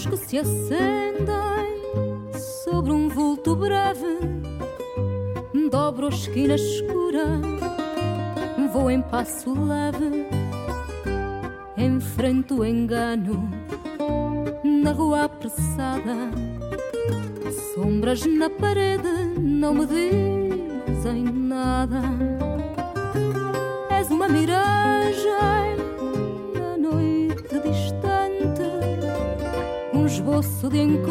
luz que se acendem sobre um vulto breve. Dobro a esquina escura, vou em passo leve, enfrento o engano na rua apressada. Sombras na parede não me dizem nada. És uma miragem na noite distante, um esboço de encontro